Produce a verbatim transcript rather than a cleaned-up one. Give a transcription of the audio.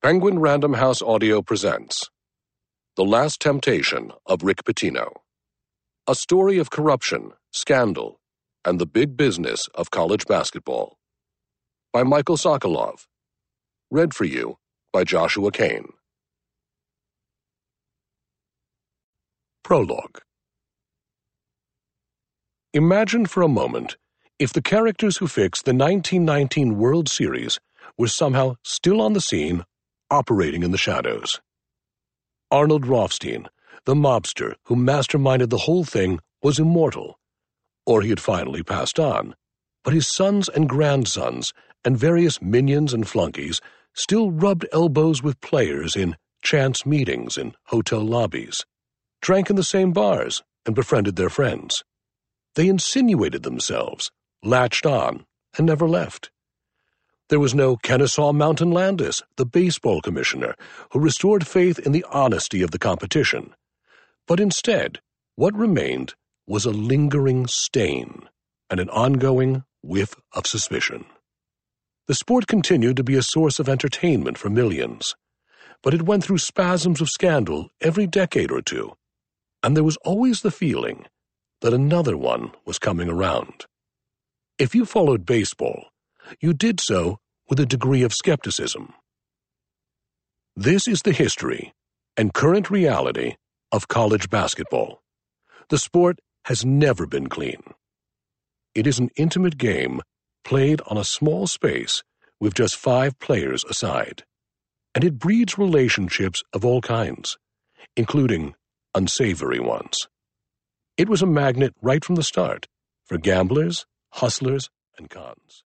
Penguin Random House Audio presents The Last Temptation of Rick Pitino, a story of corruption, scandal, and the big business of college basketball. By Michael Sokolov. Read for you by Joshua Kane. Prologue. Imagine for a moment if the characters who fixed the nineteen nineteen World Series were somehow still on the scene, operating in the shadows. Arnold Rothstein, the mobster who masterminded the whole thing, was immortal, or he had finally passed on, but his sons and grandsons and various minions and flunkies still rubbed elbows with players in chance meetings in hotel lobbies, drank in the same bars, and befriended their friends. They insinuated themselves, latched on, and never left. There was no Kennesaw Mountain Landis, the baseball commissioner, who restored faith in the honesty of the competition. But instead, what remained was a lingering stain and an ongoing whiff of suspicion. The sport continued to be a source of entertainment for millions, but it went through spasms of scandal every decade or two, and there was always the feeling that another one was coming around. If you followed baseball, you did so with a degree of skepticism. This is the history and current reality of college basketball. The sport has never been clean. It is an intimate game played on a small space with just five players aside, and it breeds relationships of all kinds, including unsavory ones. It was a magnet right from the start for gamblers, hustlers, and cons.